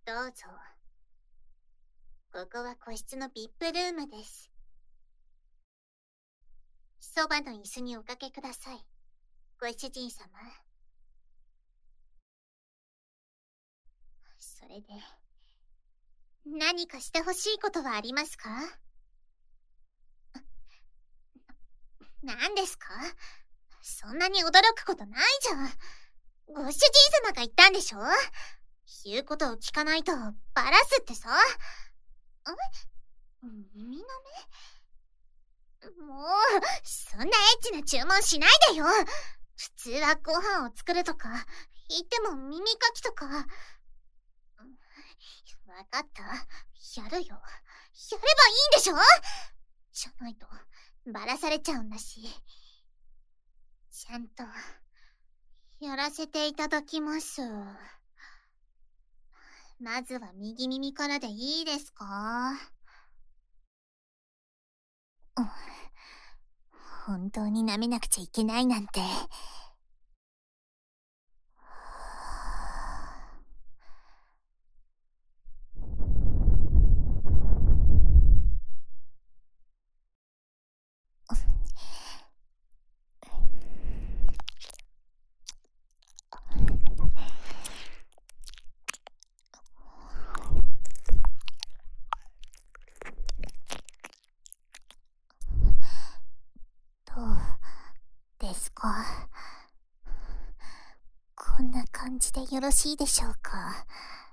どうぞ。ここは個室の VIP ルームです。そばの椅子におかけください。ご主人様。それで、何かしてほしいことはありますか？何ですか？そんなに驚くことないじゃん。ご主人様が言ったんでしょ？言うことを聞かないとバラすってさ。耳の目？もう、そんなエッチな注文しないでよ。普通はご飯を作るとか、言っても耳かきとか。わかった。やるよ。やればいいんでしょ？じゃないと、バラされちゃうんだし。ちゃんと、やらせていただきます。まずは右耳からでいいですか？本当に舐めなくちゃいけないなんて。どうですか？こんな感じでよろしいでしょうか？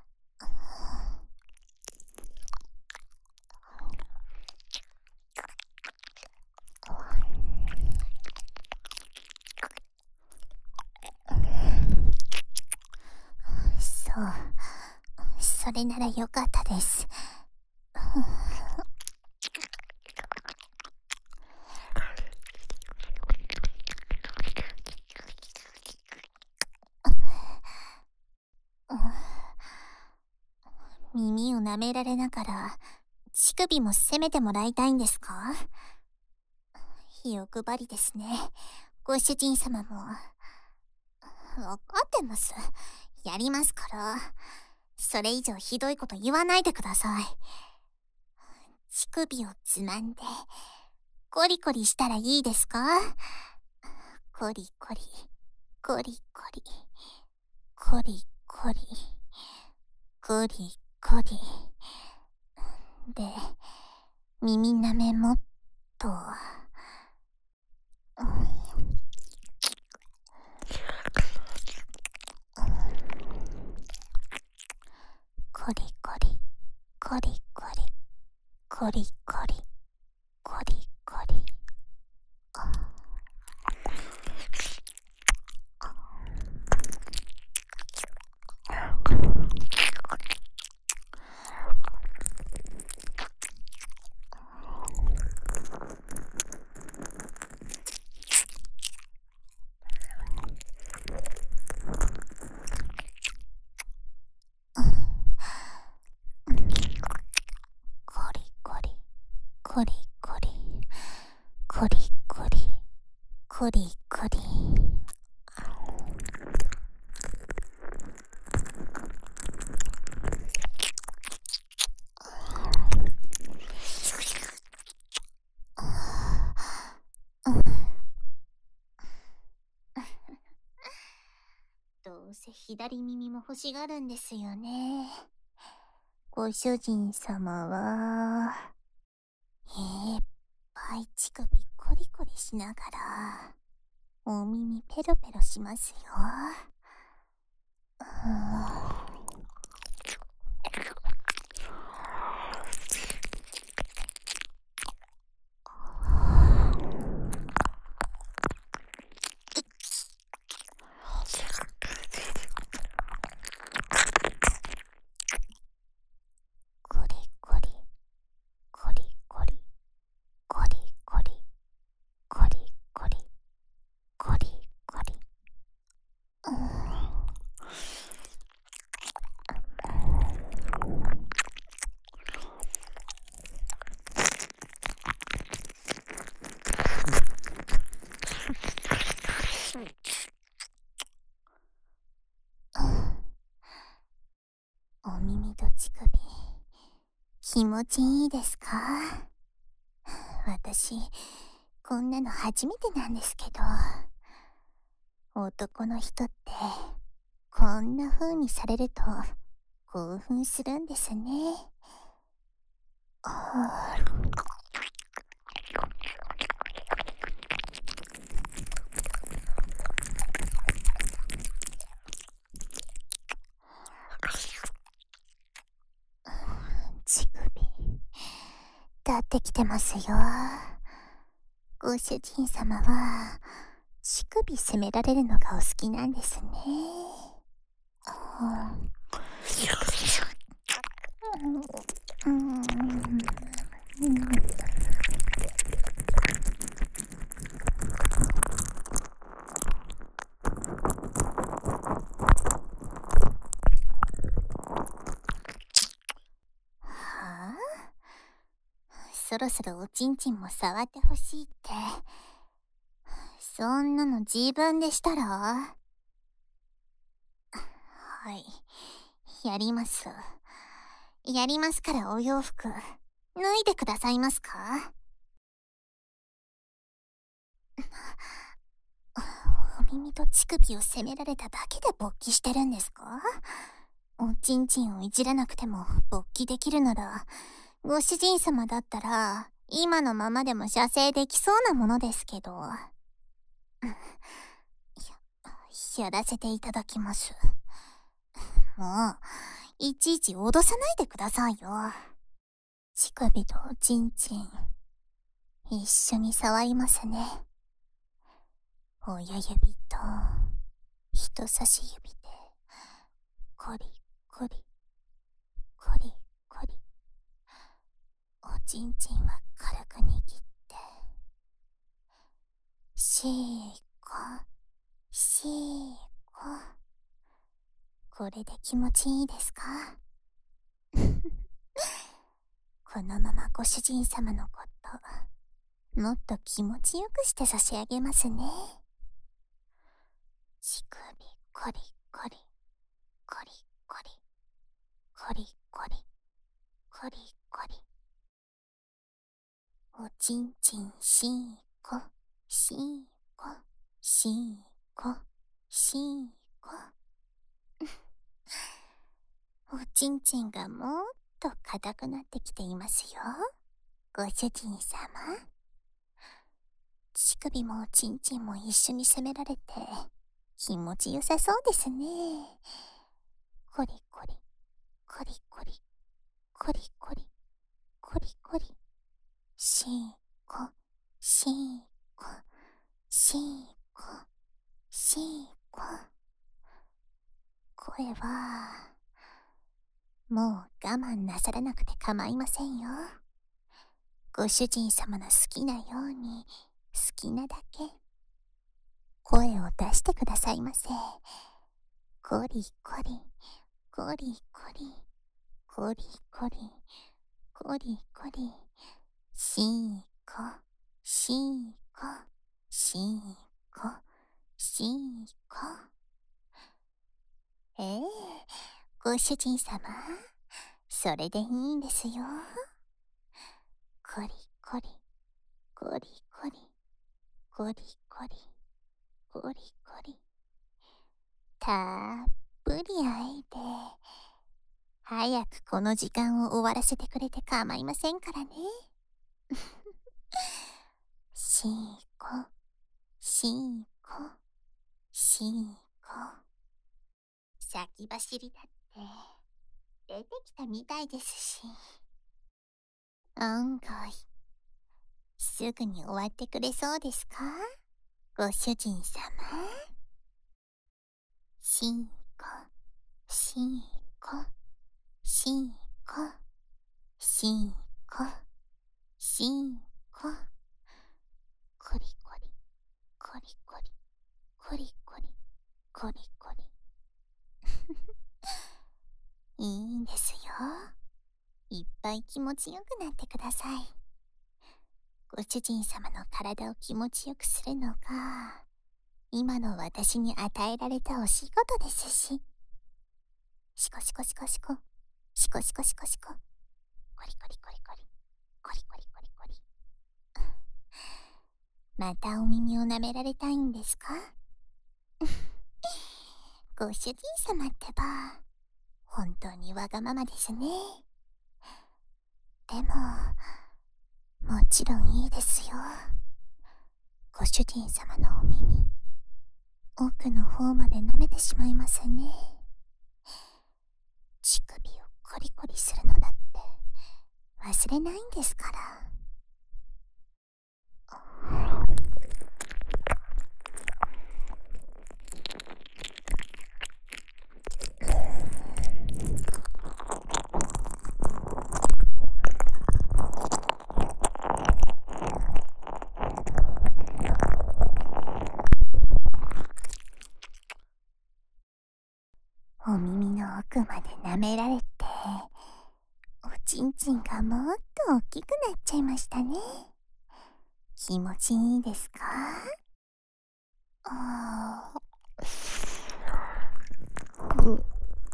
そう、それならよかったです。耳を舐められながら、乳首も責めてもらいたいんですか？欲張りですね、ご主人様も。わかってます。やりますから。それ以上ひどいこと言わないでください。乳首をつまんで、コリコリしたらいいですか？コリコリ、コリコリ、コリコリ、コリコリ。で、耳舐めもっと。コリコリ、コリコリ、コリコリ、コリコリ。コリコリ、コリコリ、コリコリ、コリコリ。どうせ左耳も欲しがるんですよね。ご主人様は、いっぱい乳首コリコリしながら、お耳ペロペロしますよ。コリコリ、コリコリ、コリコリ、コリコリ、コリコリ。 耳と乳首、気持ちいいですか？私、こんなの初めてなんですけど、男の人って、こんな風にされると、興奮するんですね。乳首、立ってきてますよ。ご主人様は、乳首責められるのがお好きなんですね。うん。はあ、そろそろおちんちんも触ってほしいって。そんなの自分でしたら？はい。やります。やりますからお洋服、脱いでくださいますか？お耳と乳首を責められただけで勃起してるんですか？おちんちんをいじらなくても勃起できるなら、ご主人様だったら、今のままでも射精できそうなものですけど。やらせていただきます。もう、いちいち脅さないでくださいよ。乳首とおちんちん、一緒に触りますね。親指と人差し指で、コリコリ、コリコリ。おちんちんは軽く握って、シーコ、シーコ。これで気持ちいいですか？このままご主人様のこと、もっと気持ちよくして差し上げますね。乳首、コリコリ、コリコリ、コリコリ、コリコリ。おちんちんしーこ、しーこ、しーこ、しーこ。おちんちんがもっと硬くなってきていますよ。ご主人様。乳首もおちんちんも一緒に責められて気持ちよさそうですね。コリコリ、コリコリ、コリコリ、コリコリ。シーコ、シーコ、シーコ、シーコ。声は、もう我慢なさらなくて構いませんよ。ご主人様の好きなように、好きなだけ、声を出してくださいませ。コリコリ、コリコリ、コリコリ、コリコリ。シーコ、シーコ、シーコ、シーコ。ご主人様、それでいいんですよ。コリコリ、コリコリ、コリコリ、コリコリ。たっぷりあえて、早くこの時間を終わらせてくれて構いませんからね。シーコ、シーコ、シーコ。先走りだって出てきたみたいですし。案外、すぐに終わってくれそうですか？ご主人様。シーコ、シーコ、シーコ、シーコ、シーコ。コリコリ、コリコリ、コリコリ、コリコリ。いいんですよ。いっぱい気持ちよくなってください。ご主人様の体を気持ちよくするのが、今の私に与えられたお仕事ですし。シコシコシコシコ、 コシコシコシコ。コリコリコリコリ。コリコリコリコリ。またお耳を舐められたいんですか？ご主人様ってば、本当にわがままですね。でも、もちろんいいですよ。ご主人様のお耳、奥の方まで舐めてしまいますね。乳首をコリコリするのだって忘れないんですから。お耳の奥まで舐められて、おちんちんがもっと大きくなっちゃいましたね。気持ちいいですか？あー、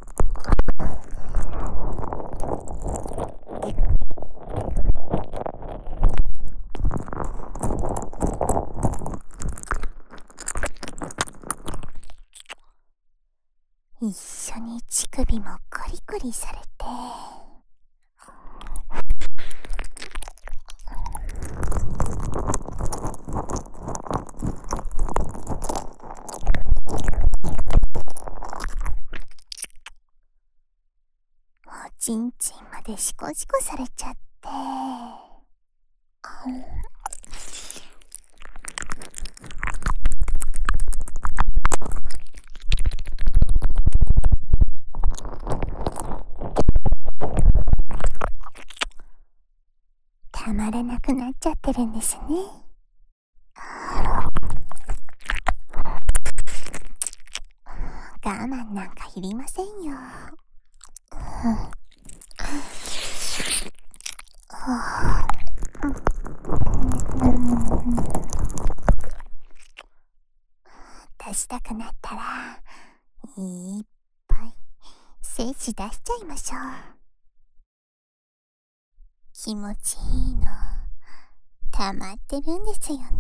一緒に乳首もコリコリされて、おちんちんまでシコシコされちゃって、たまらなくなっちゃってるんですね。我慢なんかいりませんよ。出したくなったらいっぱい精子出しちゃいましょう。気持ちいいの溜まってるんですよね。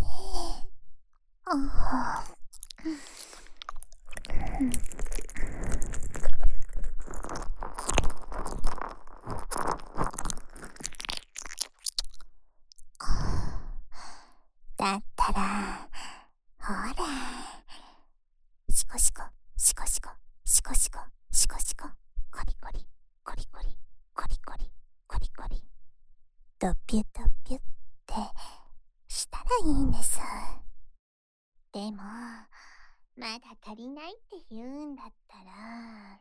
だったらほら、シコシコシコシコシコシコシコシコ、コリコリコリコリコリコリコリコリ、ドピュドピュってしたらいいんです。でもまだ足りないって言うんだったら、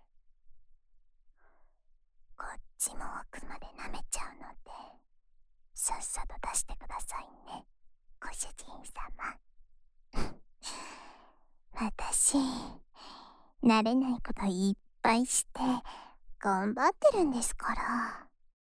こっちも奥まで舐めちゃうので、さっさと出してくださいね、ご主人様。私、慣れないこといっぱいして頑張ってるんですから。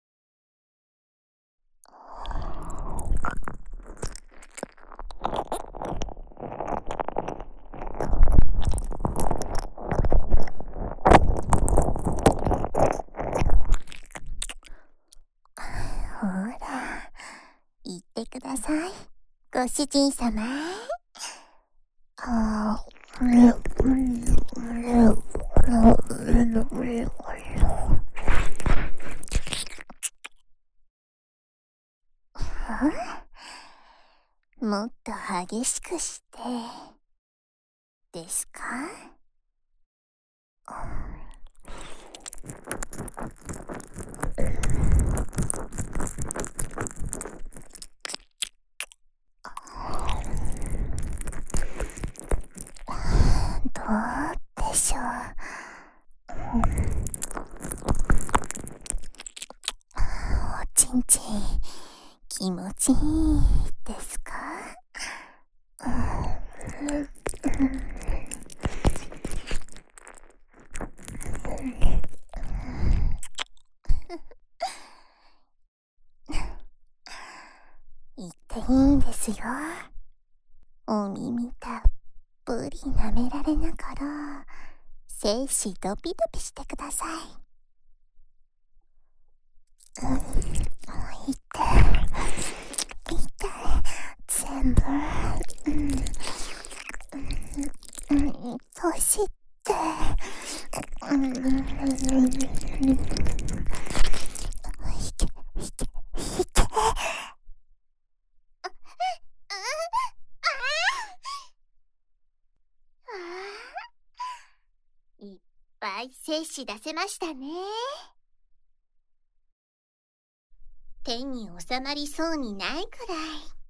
ほら、言ってください、ご主人様。もっと激しくしてですか？どうでしょう。おちんちん気持ちいいですか？言っていいんですよ。お耳たっぷり舐められながら精子ドピドピしてください。 痛い。全部。そして。いっぱい精子出せましたね。手に収まりそうにないくらい。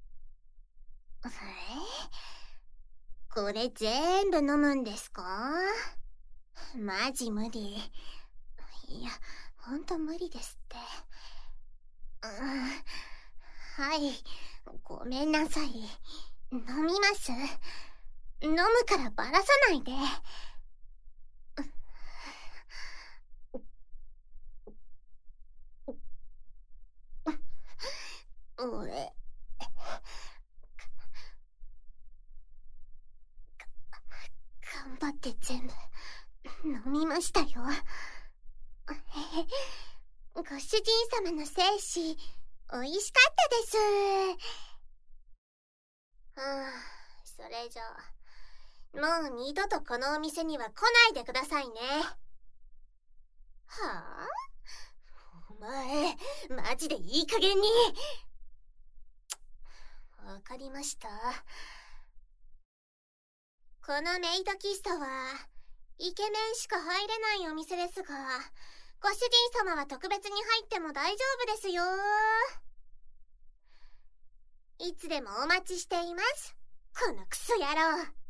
これ全部飲むんですか？マジ無理。いや、ほんと無理ですって。はい、ごめんなさい。飲みます。飲むからばらさないで。俺、頑張って全部飲みましたよ。ご主人様の精子、おいしかったです。それじゃあ、もう二度とこのお店には来ないでくださいね。はあ？お前、マジでいい加減に。わかりました。このメイド喫茶は、イケメンしか入れないお店ですが、ご主人様は特別に入っても大丈夫ですよ。いつでもお待ちしています。このクソ野郎。